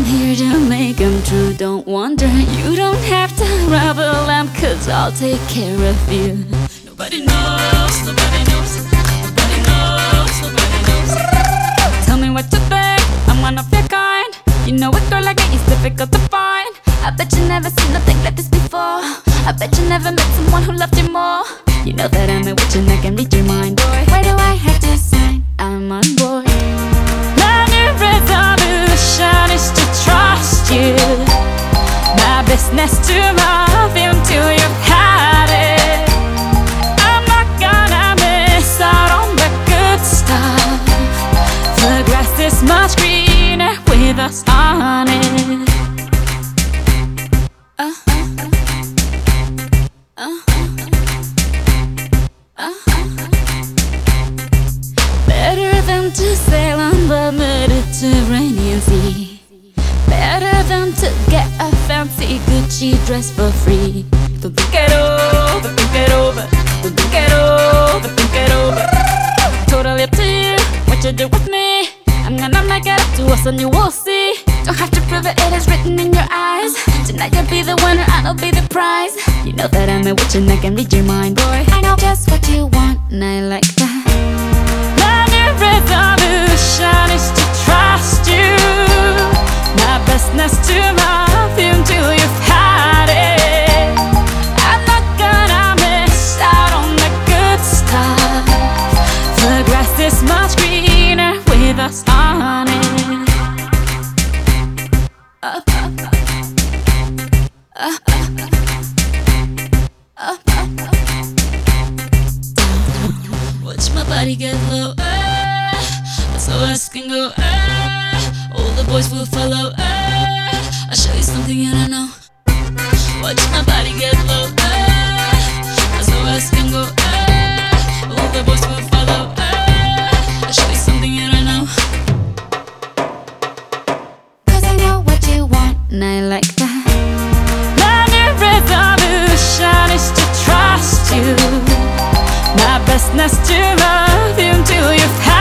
here to make them true. Don't wonder, you don't have to rubble them, cause I'll take care of you. Nobody knows, nobody knows, nobody knows, nobody knows. Tell me what you think, I'm one of your kind. You know a girl like me is difficult to find. I bet you never seen nothing like this before. I bet you never met someone who loved you more. You know that I'm a witch and I can read your mind, boy. Why do I have to sign? I'm on board. My new resolution is to trust you. My business to love you until you've had it. I'm not gonna miss out on the good stuff. The grass is much greener with us on it. Better than to sail on the Mediterranean Sea. Better than to get a fancy Gucci dress for free. Don't think it over, think it over. Don't think it over, think it over. Totally up to you, what you do with me. I'm gonna make it up to us and you will see. Don't have to prove it, it is written in your eyes. Tonight you'll be the winner, I'll be the prize. You know that I'm a witch and I can read your mind, boy. I know just what you want and I like that. My new resolution is to trust you. My business to love you until you've had it. I'm not gonna miss out on the good stuff. The grass is much greener with us on it. Watch my body get low, so I can go, all the boys will follow, I'll show you something you don't know. Watch my body get low, so I can go, all the boys will follow, I'll show you something you don't know. Cause I know what you want and I like that. My new resolution is to trust you. My business to love you until you've had